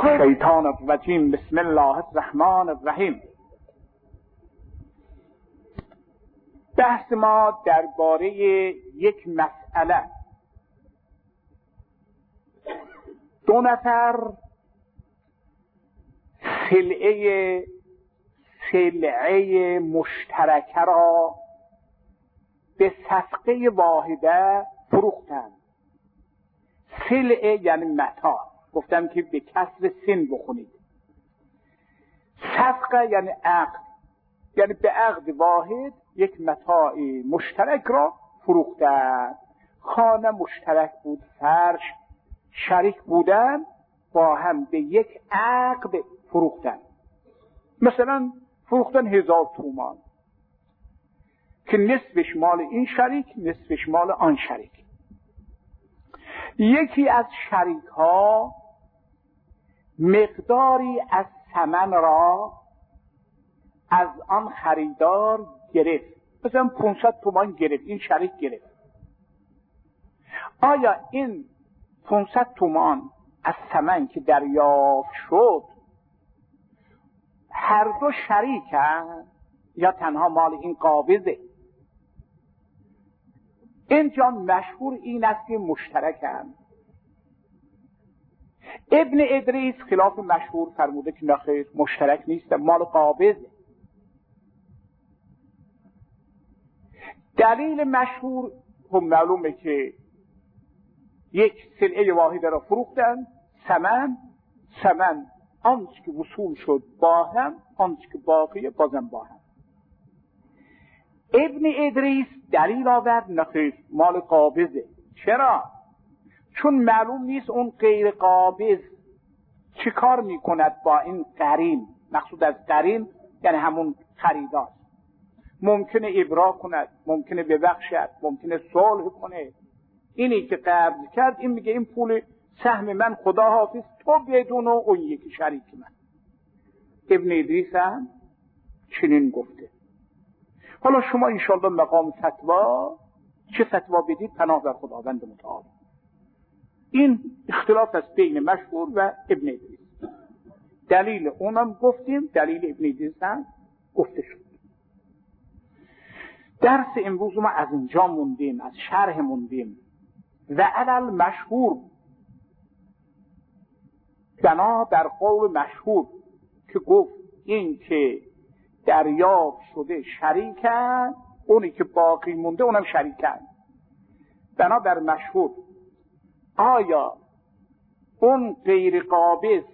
الشیطان الرجیم. بسم الله الرحمن الرحیم. بحث ما درباره یک مسئله. دو نفر سلعه مشترکه را به صفقه واحده فروختند. سلعه یعنی متاع، گفتم که به کسر سین بخونید. صفقه یعنی عقد، یعنی به عقد واحد یک متاع مشترک را فروختند. خانه مشترک بود، فرش شریک بودن، با هم به یک عقد فروختن. مثلا فروختن 1000 تومان که نصفش مال این شریک، نصفش مال آن شریک. یکی از شریک ها مقداری از ثمن را از آن خریدار گرفت، مثلا 500 تومان گرفت، این شریک گرفت. آیا این 500 تومان از ثمن که دریافت شد هر دو شریکن یا تنها مال این قابضه؟ اینجا مشهور این است که مشترکن. ابن ادریس خلاف مشهور فرموده که نخیر، مشترک نیست، مال قابضه. دلیل مشهور هم معلومه که یک سلعه واحده را فروختن، ثمن آنچه که وصول شد با هم، آنچه که باقیه بازم با هم. ابن ادریس دلیل آورد نخیر، مال قابضه. چرا؟ چون معلوم نیست اون غیر قابض چه کار میکند با این قرین. مقصود از قرین یعنی همون خریدار. ممکنه ابرا کند، ممکنه ببخشد، ممکنه صلح کنه. اینی که قبض کرد این میگه این پول سهم من، خدا حافظ، تو بدون اون یکی شریک من. ابن ادریس هم چنین گفته. حالا شما انشاءالله مقام فتوا چه فتوا بدید پناه در خداوند متعال. این اختلاف است بین مشهور و ابن ادریس. دلیل اونم گفتیم، دلیل ابن ادریس هم گفته شد. درس امروز ما از اینجا موندیم، از شرح موندیم. و علل مشهور، بنا در قول مشهور که گفت این که دریافت شده شریکن، اونی که باقی مونده اونم شریکن. بنا در مشهور آیا اون غیر قابض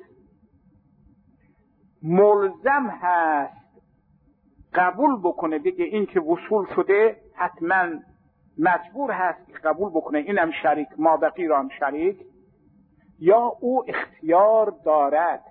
ملزم هست قبول بکنه، بگه این که وصول شده حتما مجبور هست که قبول بکنه اینم شریک، ما بقی را هم شریک، یا او اختیار دارد؟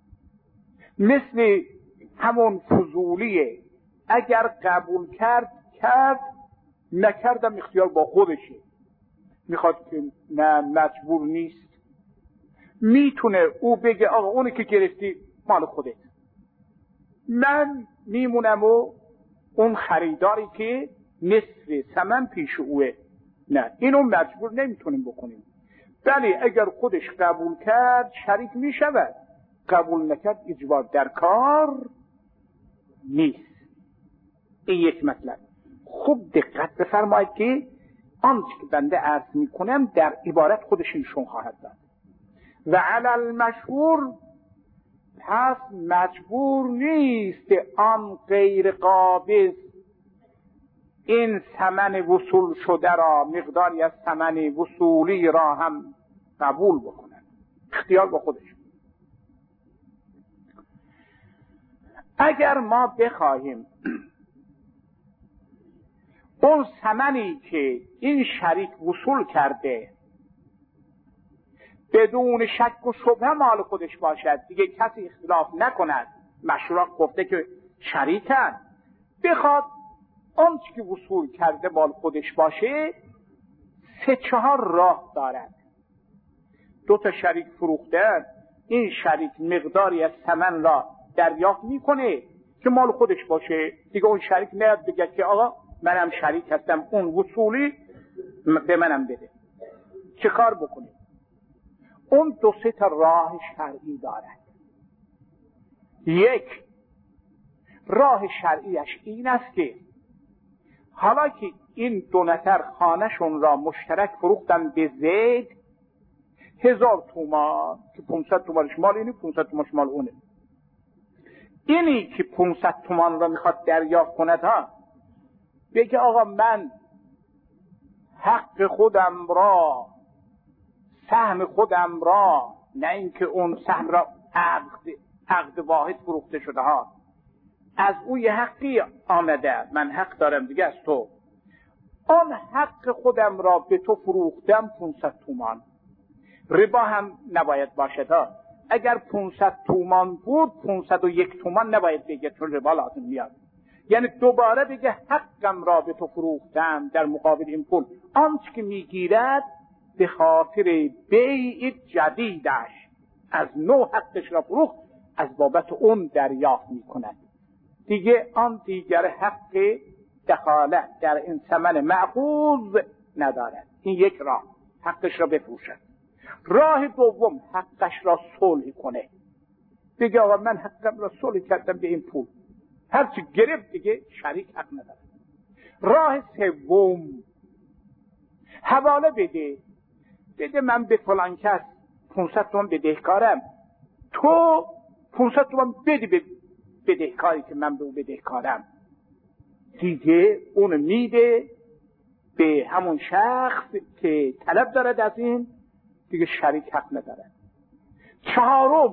مثل همون فضولیه، اگر قبول کرد، نکردم اختیار با خودشه. میخواد که نه مجبور نیست، میتونه او بگه آقا اونی که گرفتی مال خودت، من میمونم و اون خریداری که نصف ثمن پیش اوه. نه، اینو مجبور نمیتونیم بکنیم. بله اگر خودش قبول کرد شریک میشود، قبول نکرد اجبار در کار نیست. این یک مطلب. خوب دقت بفرمایید که آنچه که بنده عرض میکنم در عبارت خودش نشون خواهد داد. و علل مشهور، پس مجبور نیست آن غیر قابض این ثمن وصول شده را، مقداری از ثمن وصولی را هم قبول بکنند. اختیار با خودش. اگر ما بخواهیم اون ثمنی که این شریک وصول کرده بدون شک و شبهه مال خودش باشد، دیگه کسی اختلاف نکند، مشروع گفته که شریکن، بخواد آنچه که وصول کرده مال خودش باشه، 3-4 راه دارد. 2 شریک فروختن، این شریک مقداری از ثمن را دریافت میکنه که مال خودش باشه، دیگه اون شریک نیاد بگه که آقا منم شریک هستم، اون وصولی به منم بده. چه کار بکنه؟ اون 2-3 تا راه شرعی دارد. یک، راه شرعیش این است که حالا که این 2 نفر خانهشون را مشترک فروختن به زید 1000 تومان که 500 تومانش مال اینه 500 تومانش مال اونه، اینی که 500 تومان را میخواد دریافت کند ها بگه آقا من حق خودم را، سهم خودم را، نه اینکه اون سهم را عقد واحد فروخته شده ها، از او یه حقی آمده، من حق دارم دیگه از تو، آن حق خودم را به تو فروختم 500 تومان. ربا هم نباید باشد ها. اگر 500 تومان بود 501 تومان نباید بگه، چون ربا لازم میاد. یعنی دوباره بگه حقم را به تو فروختم در مقابل این پول. آنچه که میگیرد به خاطر بیع جدیدش از نو حقش را فروخت، از بابت اون دریافت میکند. دیگه آن دیگر حق دخالت در این ثمن مأخوذ ندارد. این یک راه، حقش را بفروشد. راه دوم، حقش را صلح کنه، بگه آقا من حقم را صلح کردم به این پول، هرچی گرفت دیگه شریک حق نداره. راه سوم، حواله بده من به فلان کس 500 تومان بدهکارم، تو 500 تومان بده به بدهکاری که من به او بدهکارم. دیگه اون میده به همون شخص که طلب دارد از این، دیگه شریک حق ندارد. چهارم،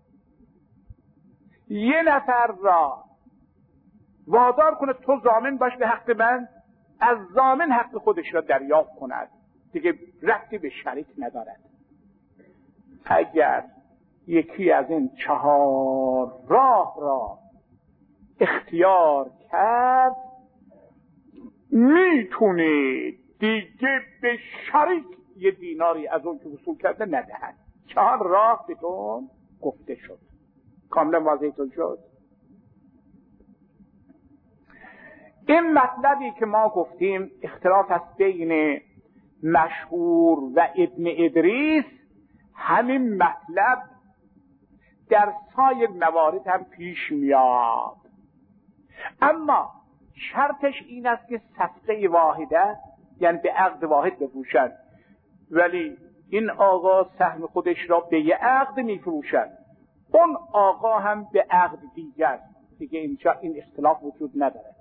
یه نفر را وادار کنه تو ضامن باش به حق من، از ضامن حق خودش را دریافت کند، دیگه ربطی به شریک ندارد. اگر یکی از این 4 راه را اختیار کرد میتونه دیگه به شریک یه دیناری از اون که وصول کرده ندهد. 4 راه بهتون گفته شد. کاملا واضحتون شد؟ این مطلبی که ما گفتیم اختلاف است بین مشهور و ابن ادریس، همین مطلب در سایر موارد هم پیش میاد، اما شرطش این است که صفقه واحده، یعنی به عقد واحد بفروشند. ولی این آقا سهم خودش را به یه عقد میفروشند، اون آقا هم به عقد دیگر، دیگه اینجا این اختلاف وجود نداره.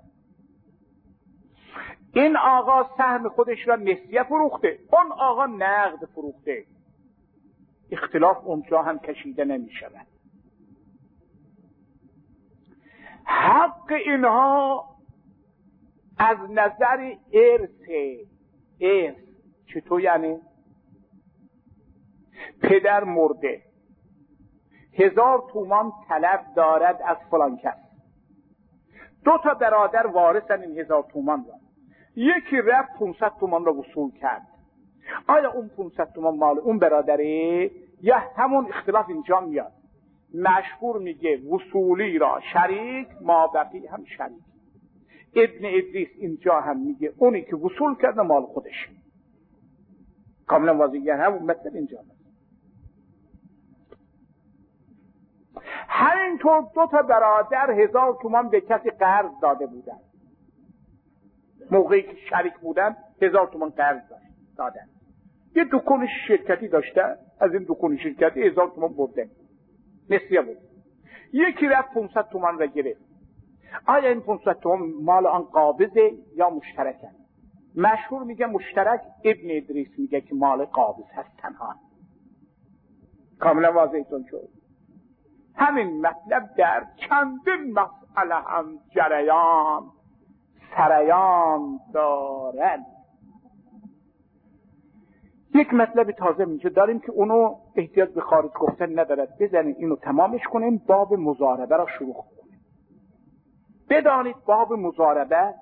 این آقا سهم خودش را نسیه فروخته، اون آقا نقد فروخته، اختلاف اونجا هم کشیده نمی شود. حق اینها از نظر ارث چطور؟ یعنی پدر مرده 1000 تومان طلب دارد از فلان کس، 2 تا برادر وارثن این 1000 تومان را، یکی رفت 500 تومان را وصول کرد. آیا اون 500 تومان مال اون برادره یا همون؟ اختلاف اینجا میاد. مشهور میگه وصولی را شریک، مابقی هم شریک. ابن ادریس اینجا هم میگه اونی که وصول کرده مال خودش. کاملا واضحه، یعنی همون مطلب اینجا هست. همینطور 2 تا برادر 1000 تومان به کسی قرض داده بودن، موقعی که شریک بودن 1000 تومان قرض دادن. یه دکان شرکتی داشتن، از این دکان شرکتی 1000 تومان بردن، نسیه بود. یکی رفت 500 تومان را گرفت. آیا این 500 تومان مال آن قابضه یا مشترکه؟ مشهور میگه مشترک، ابن ادریس میگه که مال قابض هست تنها. کاملا واضحتون شد؟ همین مطلب در چندین مسئله هم سریان دارد. یک مطلب تازه میشه داریم که اونو احتیاج به خارج گفتن ندارد، بزنیم اینو تمامش کنیم، باب مضاربه را شروع کنیم. بدانید باب مضاربه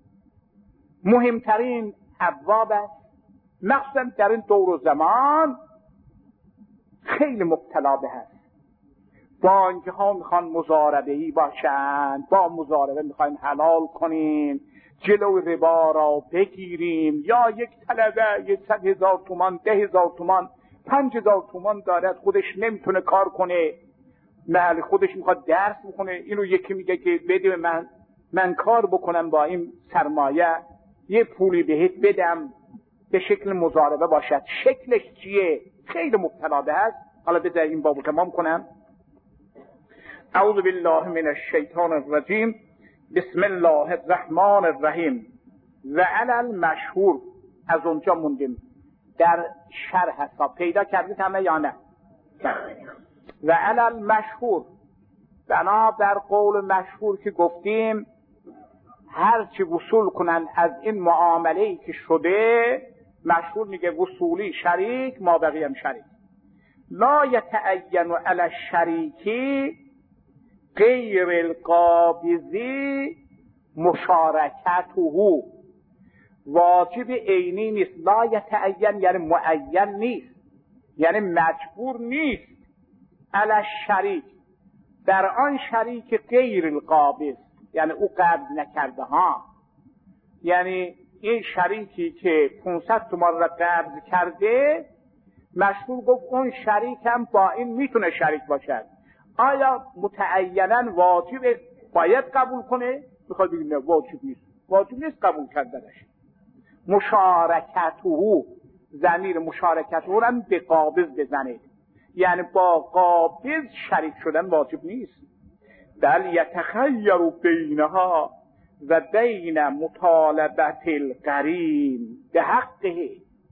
مهمترین ابواب است، مخصوصا در این دور و زمان خیلی مبتلا به هست. بانک ها میخوان مضاربه‌ای باشند، با مضاربه میخوایم حلال کنیم، جلو ربا را بگیریم، یا یک طلبه 100,000 تومان 10,000 تومان 5,000 تومان دارد، خودش نمیتونه کار کنه، محل خودش میخواد درس بکنه، اینو یکی میگه که بده من کار بکنم با این سرمایه، یه پولی بهت بدم، به شکل مضاربه باشد. شکلش چیه؟ خیلی مبتلا به هست. حالا بذار این بابو تمام کنم. اعوذ بالله من الشیطان الرجیم. بسم الله الرحمن الرحیم. و علی المشهور، از اونجا موندیم در شرح حساب. پیدا کردید همه یا نه؟ و علی المشهور، بنا در قول مشهور که گفتیم هرچی وصول کنن از این معامله‌ای که شده، مشهور میگه وصولی شریک، ما بقی هم شریک. لا یتعین علی الشریکی غیر القابضی مشارکته، واجب عینی نیست. لا یتعین یعنی معین نیست، یعنی مجبور نیست. علی الشریک، در آن شریک غیر القابض، یعنی او قبض نکرده ها، یعنی این شریکی که 500 تومان را قبض کرده، مشهور گفت اون شریک هم با این میتونه شریک باشد. آیا متعیناً واجب باید قبول کنه؟ میخواد بگیم نه واجب نیست، واجب نیست قبول کردنش. مشارکته، ضمیر مشارکته را به قابض بزنه، یعنی با قابض شریک شدن واجب نیست. بل یتخیر بینها و بین مطالبت القرین به حقه،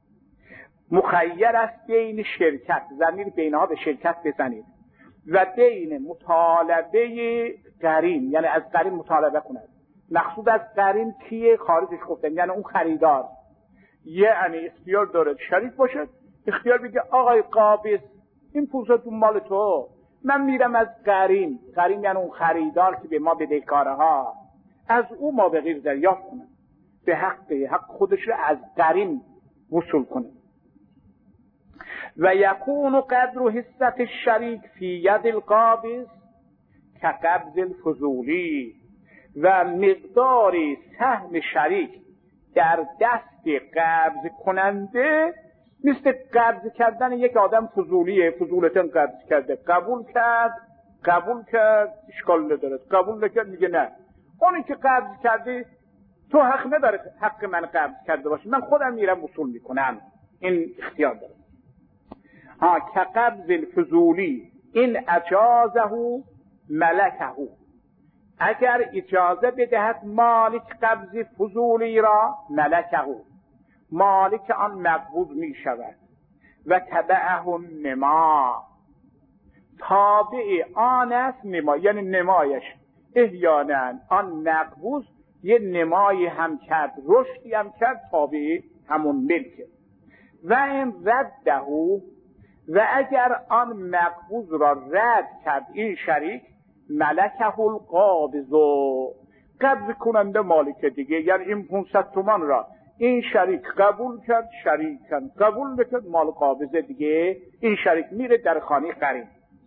مخیر است بین شرکت، ضمیر بینها به شرکت بزنید، و بین مطالبه قرین، یعنی از قرین مطالبه کند. مقصود از قرین کیه؟ خارجش گفتن، یعنی اون خریدار، یعنی اختیار داره شریک باشد، اختیار بگه آقای قابض این 500 مال تو، من میرم از قرین، قرین یعنی اون خریدار که به ما بدهکاره ها، از او ما به غیر دریافت کنه، به حق خودش رو از قرین وصول کنه. و یکون قدر حصت الشریک فی ید القابض کقبض الفضولی، و مقدار سهم شریک در دست قبض کننده مثل قبض کردن یک آدم فضولیه. فضولتن قبض کرده، قبول کرد اشکال نداره، قبول نکرد میگه نه، اونی که قبض کرده تو حق نداره حق من قبض کرده باشه، من خودم میرم وصول میکنم، این اختیار داره. که قبض الفضولی این اجازه ملکه، اگر اجازه بدهد مالک قبض فضولی را، ملکه، مالک آن مقبوض می شود. و تبعه النما، تابع آن است نما، یعنی نمایش احیانا آن مقبوض یه نمای هم کرد، رشدی هم کرد، تابع همون ملکه. و این رده، و اگر آن مقبوض را رد کرد این شریک، ملکه القابض، قبض کننده مالک دیگه، یعنی این 500 تومان را این شریک قبول کرد، شریکن قبول نکرد، مال قابض دیگه، این شریک میره در خانه قرین.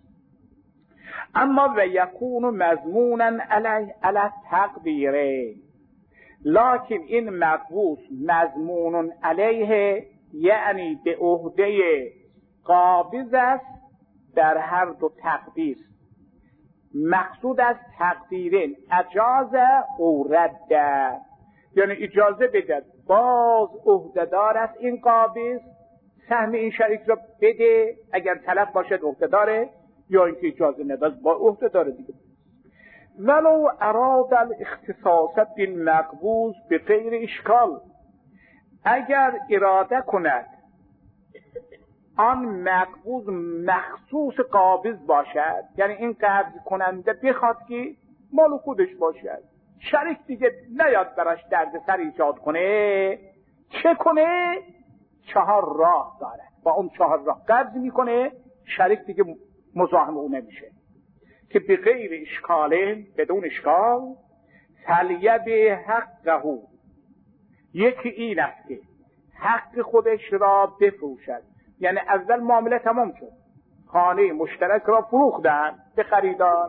اما و یکون مضمونا علی تقدیره، لکن این مقبوض مضمون علیه، یعنی به عهده قابض است در هر دو تقدیر. مقصود از تقدیرین اجازه او رده، یعنی اجازه بدهد باز عهده‌دار است این قابض، سهم این شریک را بده اگر طلب باشد عهده‌داره، یا اینکه اجازه نداد با عهده‌دار دیگه. ولو اراد الاختصاص بالمقبوض بغیر اشکال، اگر اراده کند آن مقبوض مخصوص قابض باشد، یعنی این قبض کننده بخواد که مال خودش باشد، شریک دیگه نیاد براش دردسر ایجاد کنه، چه کنه؟ 4 راه داره، با اون 4 راه قبض میکنه، شریک دیگه مزاحم او نمیشه. که به غیر اشکاله، بدون اشکال، طلیب حقه، یکی این است که حق خودش را بفروشد، یعنی اول معامله تمام شد، خانه مشترک را فروختن به خریدار،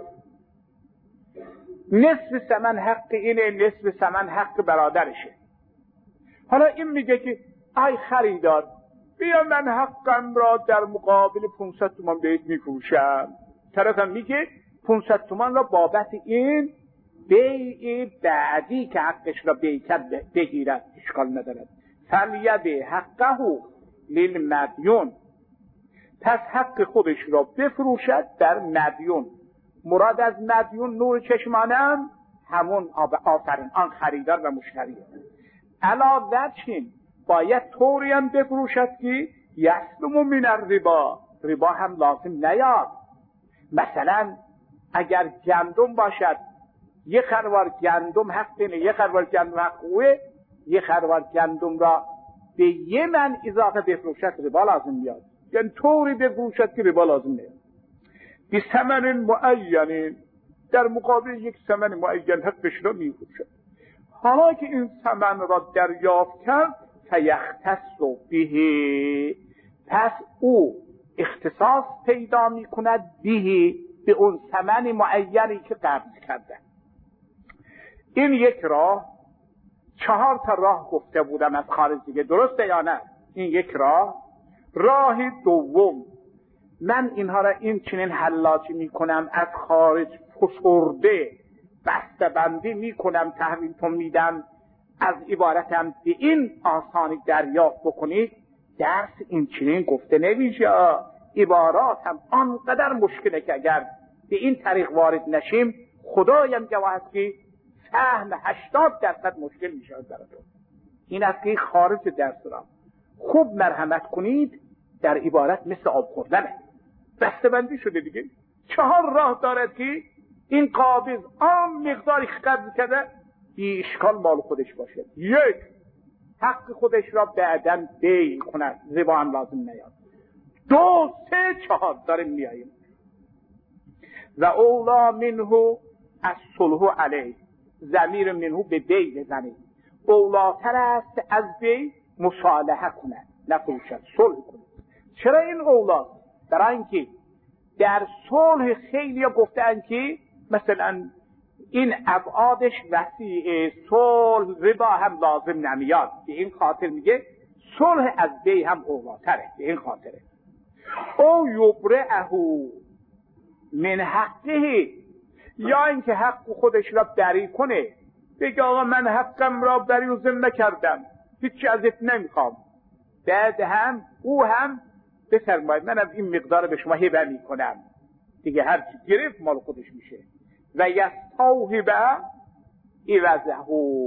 نصف ثمن حق اینه، نصف ثمن حق برادرشه. حالا این میگه که ای خریدار بیا من حقم را در مقابل 500 تومان بهت میفروشم. طرفم میگه 500 تومان را بابت این بیع بعدی که حقش را بیع کرد بگیرد، اشکال ندارد. فلیبیع حقه للمدیون، پس حق خودش را بفروشد در مدیون. مراد از مدیون نور چشمانم همون آفرین آن خریدار و مشتریه. علاوه وجهین باید طوری هم بفروشد که یسلم من الربا، ربا هم لازم نیاد. مثلا اگر گندم باشد، یه خروار گندم حق اینه، یه خروار گندم حق اوه، یه خروار گندم را به یه من اضافه بفروشد ربا لازم میاد. یعنی طوری بفروشد که ربا لازم نیاد. بی ثمن معین، در مقابل یک ثمن معین حقش را میفروشد. حالا که این ثمن را دریافت کرد فیختص به، پس او اختصاص پیدا میکند به اون ثمن معینی که قبض کرده. این یک راه. 4 تا راه گفته بودم از خارج دیگه، درسته یا نه؟ این یک راه دوم، من اینها را این چنین حلاجی میکنم، از خارج فسرده بسته بندی میکنم، تحویلتون میدم، از عبارتم به این آسانی دریافت بکنید. درس این چنین گفته نمیشه. عبارات هم آنقدر مشکله که اگر به این طریق وارد نشیم، خدایم گواه است که فهم 80% مشکل میشه براتون. این است که خارج درس را خوب مرحمت کنید، در عبارت مثل آب خوردنه، بسته بندی شده دیگه. 4 راه دارد که این قابض آن مقداری که قبض کرده بی اشکال مال خودش باشه. 1 حق خودش را بعداً بیع کند، ربا هم لازم نیاد. 2 3 4 داریم میاییم. و اولا منه الصلح علیه، ضمیر منه به بیع بزنید. اولاتر است از بیع مصالحه کند، نفروشد، صلح کند. چرا این اولا؟ برای اینکه در صلح خیلی گفتن که مثلا این ابعادش وسیع، صلح ربا هم لازم نمیاد. به این خاطر میگه صلح از بیع هم اولاتره. به این خاطره. او یبرئه من حقه، یا اینکه حق خودش را بری کنه، بگه آقا من حقم را بری و ذمه کردم، هیچی ازت نمیخوام. بعد هم او هم بفرماید من از این مقدار به شما هبه میکنم دیگه، هر چی گرفت مال خودش میشه. و یستوهب عوضه،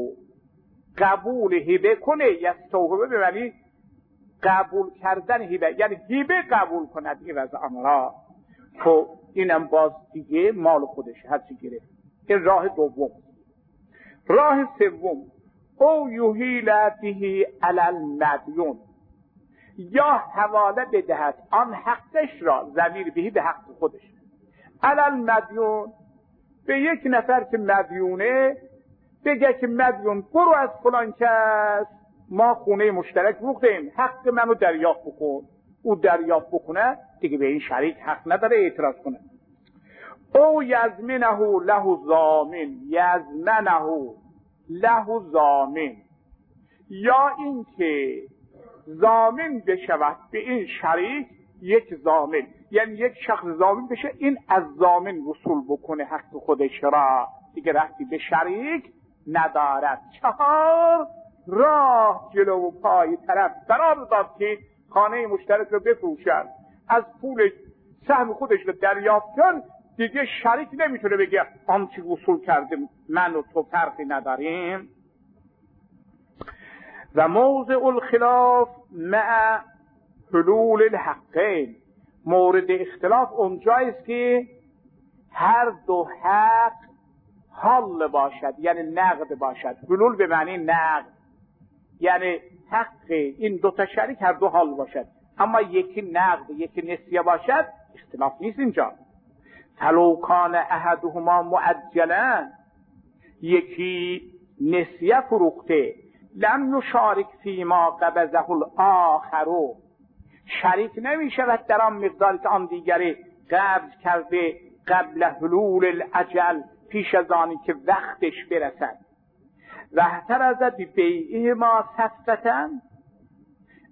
قبول هبه کنه. یستوهب به معنی قبول کردن هبه، یعنی هبه قبول کند عوض آن را. خب اینم باز دیگه مال خودش، هر چی گرفت. این راه دوم. راه سوم، او یحیل به علی المدیون، یا حواله بدهد آن حقش را، ضمیر بهی به حق خودش، علی المدیون، به یک نفر که مدیونه، بگه که مدیون برو از فلان کس ما خونه مشترک روختیم، حق منو دریافت بکن. او دریافت بکنه دیگه، به این شریک حق نداره اعتراض کنه. او یزمنه له ضامن، یزمنه له ضامن، یا اینکه ضامن بشود به این شریک یک ضامن، یعنی یک شخص ضامن بشه، این از ضامن وصول بکنه حق خودش را، دیگه رفتی به شریک ندارد. 4 راه جلو و پای طرف قرار داد که خانه مشترک رو بفروشن، از پول سهم خودش رو دریافت کن، دیگه شریک نمیتونه بگه آنچه وصول کردیم من و تو فرقی نداریم. و موضع الخلاف مع حلول الحقین، مورد اختلاف اونجاییست که هر دو حق حال باشد، یعنی نقد باشد. حلول به معنی نقد، یعنی حق این 2 تا شریک هر دو حال باشد، اما یکی نقد یکی نسیه باشد، اختلاف نیست اینجا. فلو کان احدهما معجلا، یکی نسیه فروخته، لم یشارک فیما قبضه الاخر، شریک نمی شود در آن مقداری که آن دیگری قبض کرده قبل حلول الاجل، پیش از آنی که وقتش برسد. و احترز ببیعه ما صفتن،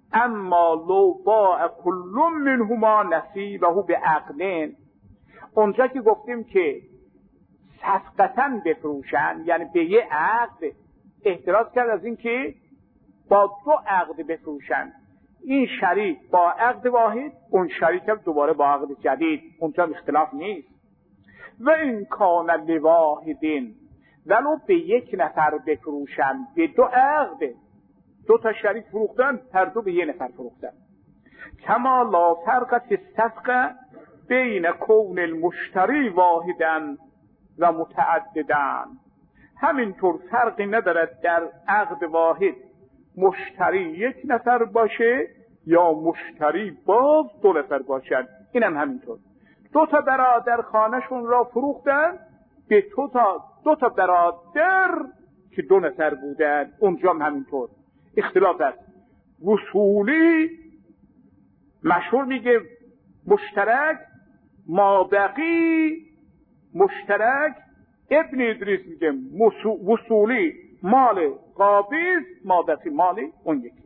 اما لو باع کل منهما نصیبه به عقد، اونجا که گفتیم که صفقتاً بفروشن یعنی به یه عقد، احتراز کرد از این که با دو عقد بفروشن، این شریک با عقد واحد، اون شریک هم دوباره با عقد جدید، اونجا اختلاف نیست. و این کان لواحدین، ولو به یک نفر بفروشن به دو عقد، دو تا شریک فروختن، هر دو به یه نفر فروختن. کما لا فرق فی الصفقه بین کون المشتری واحدن و متعددن، همینطور فرقی ندارد در عقد واحد مشتری یک نفر باشه یا مشتری باز دو نفر باشد. اینم همینطور، دو تا برادر خانهشون را فروختن به دو تا برادر که دو نفر بودن، اونجا هم همینطور اختلاف است. وصولی مشهور میگه مشترک، مابقی مشترک، ابن ادریس میگه وصولی مال قابض، مابقی مال اون یکی.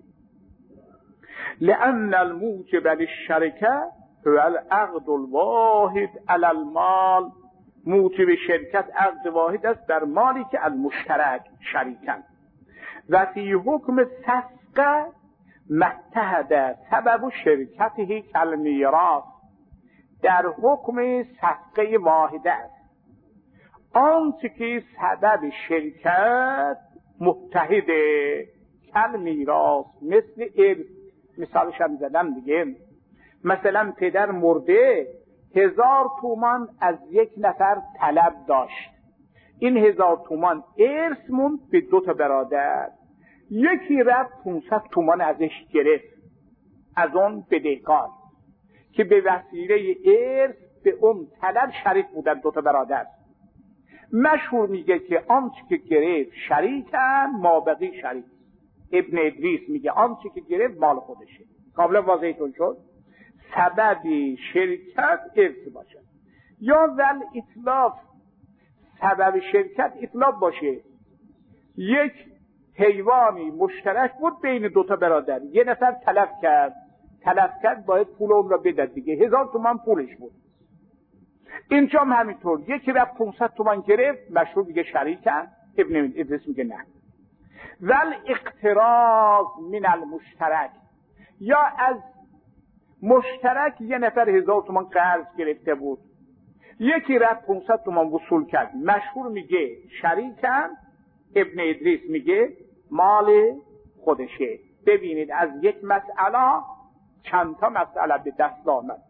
لأن الموجب للشركه هو العقد الواحد على المال، موجب شرکت عقد واحد است در مالی که المشترک شریکن. و فی حکم صفقه متحد سبب شرکته کالمیراث، در حکم صفقه واحده است آنچه که سبب شرکت متحده، کالمیراث، مثل ارث. مثالش هم زدم دیگه، مثلا پدر مرده 1000 تومان از یک نفر طلب داشت، این 1000 تومان ارث موند به دو تا برادر، یکی رفت 500 تومان ازش گرفت از اون بدهکار که به وسیله ارث به اون طلب شریک بودن دو تا برادر. مشهور میگه که آنچه که گرفت شریکن، مابقی شریک. ابن ادریس میگه آنچه که گرفت مال خودشه. کاملا واضحتون شد؟ سبب شرکت ارث باشه. یا ول اتلاف، سبب شرکت اتلاف باشه، یک حیوانی مشترک بود بین دوتا برادر، یه نفر تلف کرد باید پول اون را بدد دیگه، 1000 تومان پولش بود. اینجا هم همینطور، یکی رفت 500 تومان گرفت، مشهور دیگه شریکن. ابن ادریس میگه نه. ول اقتراض من المشترک، یا از مشترک یه نفر 1000 تومان قرض گرفته بود، یکی رفت 500 تومان وصول کرد، مشهور میگه شریکن. ابن ادریس میگه مال خودشه. ببینید از یک مسئله چند تا مسئله به دست آمد.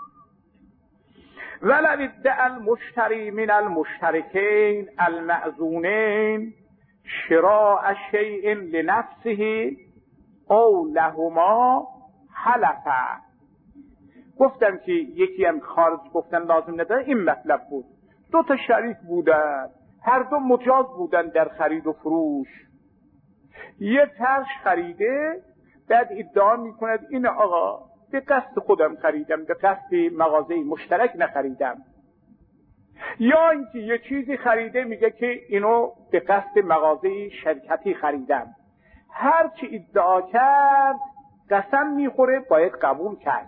ولو ادعى المشتری من المشترکین المأذونین شراء شیء لنفسه او لهما حلفا. گفتم که یکی هم خارج گفتن لازم نداره، این مطلب بود. دو تا شریک بودن، هر دو مجاز بودن در خرید و فروش. یه فرش خریده، بعد ادعا میکند این آقا به قصد خودم خریدم، به قصد مغازه مشترک نخریدم. یا اینکه یه چیزی خریده میگه که اینو به قصد مغازه شرکتی خریدم. هر چی ادعا کرد قسم میخوره، باید قبول کرد.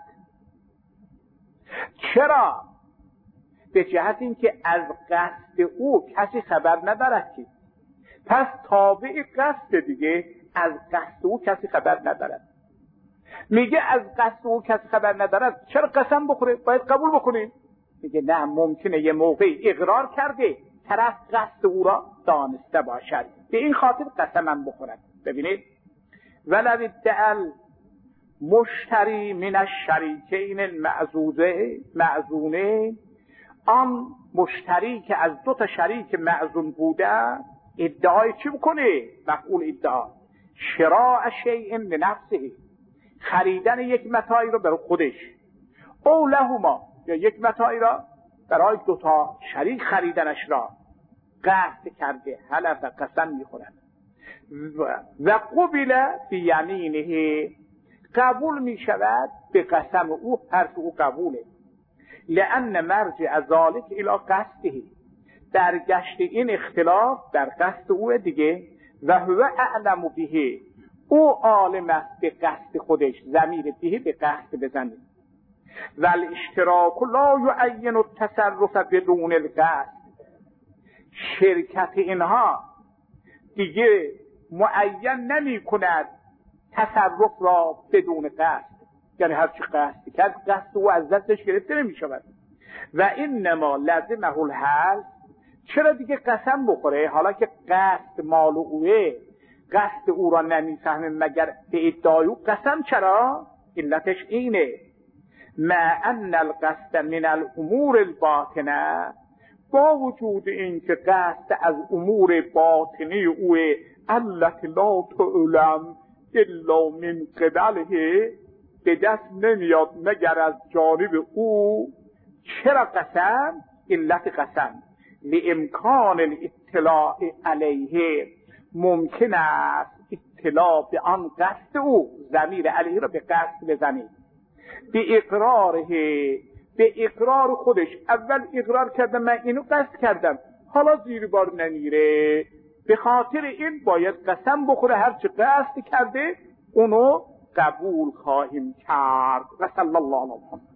چرا؟ به جهت اینکه از قصد او کسی خبر ندارد که، پس تابع قصد دیگه، از قصد او کسی خبر ندارد. میگه از قصد او کسی خبر ندارد، چرا قسم بخوره؟ باید قبول بکنیم. میگه نه، ممکنه یه موقعی اقرار کرده طرف قصد او را دانسته باشد، به این خاطر قسمم بخورد. ببینید، ولو ادعى مشتری من الشریکین المأذونین، آن مشتری که از دو تا شریک معزون بوده ادعای چی بکنه؟ مفعول ادعا شراء شیء لنفسه، خریدن یک متاعی را برای خودش، او لهما، یا یک متاعی را برای دو تا شریک خریدنش را قصد کرده، حلف قسم میخورد. و قبل بیمینه، قبول میشود به قسم او، حرف او قبوله. لأن مرجع ذلك الى قصده، درگشت این اختلاف در قصد او دیگه. و هو اعلم به، او عالم است به قصد خودش، ضمیر به به قصد بزنید. والاشتراک لا یعین التصرف بدون القصد. شرکت اینها دیگه معین نمی کند تصرف را بدون قصد، یعنی هر چی قصد کرد قصد او از دستش گرفته نمی شود. و اینما لازمه الحل، چرا دیگه قسم بخوره حالا که قصد مال اوه، قصد او را نمیفهمه مگر به ادعای او قسم؟ چرا؟ علتش اینه ما ان القصد من الامور الباطنه، با وجود این که قصد از امور باطنی اوه التي لا تعلم الا من قبله، به دست نمیاد مگر از جانب او. چرا قسم؟ علت قسم لامکان الاطلاع علیه، ممکن است اطلاع به آن قصد او، ضمیر علیه را به قصد بزنید، به اقراره، به اقرار خودش. اول اقرار کردم من اینو قصد کردم، حالا زیر بار نمیره، به خاطر این باید قسم بخوره هر چه قصد کرده اونو قبول خواهیم کرد. و صلی الله علیه و سلم.